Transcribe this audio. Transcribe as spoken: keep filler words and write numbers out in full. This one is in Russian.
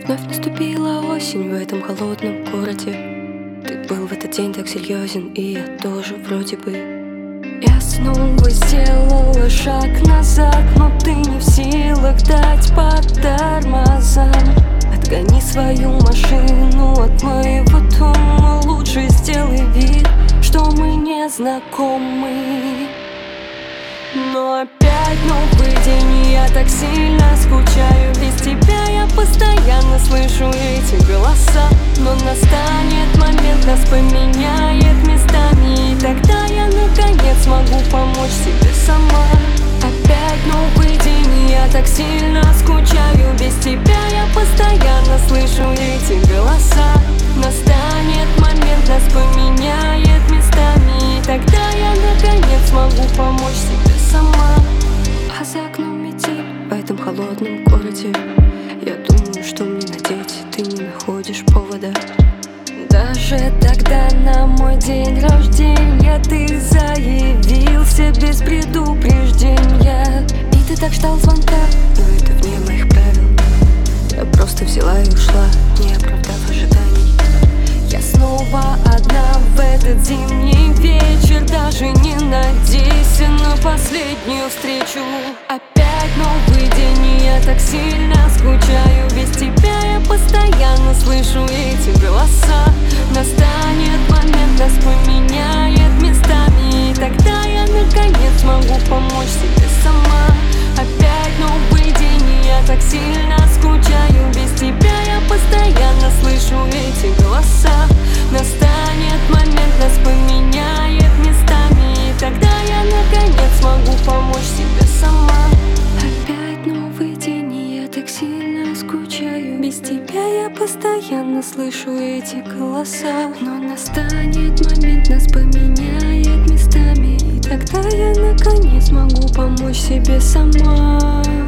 Вновь наступила осень в этом холодном городе. Ты был в этот день так серьезен, и я тоже вроде бы. Я снова сделала шаг назад, но ты не в силах дать по тормозам. Отгони свою машину от моего дома. Лучше сделай вид, что мы не знакомы. Но опять новый день, и я так сильно скучаю. Без тебя я постоянно слышу эти голоса. Но настанет момент, нас поменяет местами, и тогда я наконец смогу помочь себе сама. Опять новый день, и я так сильно скучаю. Без тебя я постоянно слышу эти голоса. Настанет момент, нас поменяет местами, и тогда я наконец смогу помочь себе сама. А за окном метель в этом холодном городе. Я думаю, что мне надеть, ты не находишь повода. Даже тогда на мой день рождения ты заявился без предупреждения. И ты так ждал звонка, но это вне моих правил. Я просто взяла и ушла, не оправдав ожиданий. Я снова одна в этот зимний вечер. Даже не надейся на последнюю встречу. Опять новый день, и я так сильно скучаю. Без тебя я постоянно слышу эти голоса. Настанет момент, нас поменяет местами, и тогда я наконец смогу помочь себе сама. Опять новый день, и я так сильно скучаю. Без тебя я постоянно слышу эти голоса. Настанет момент, нас поменяет местами, и тогда я наконец смогу помочь себе сама. Опять новый день, и я так сильно скучаю. Без тебя я постоянно слышу эти голоса. Но настанет момент, нас поменяет местами, и тогда я наконец смогу помочь себе сама.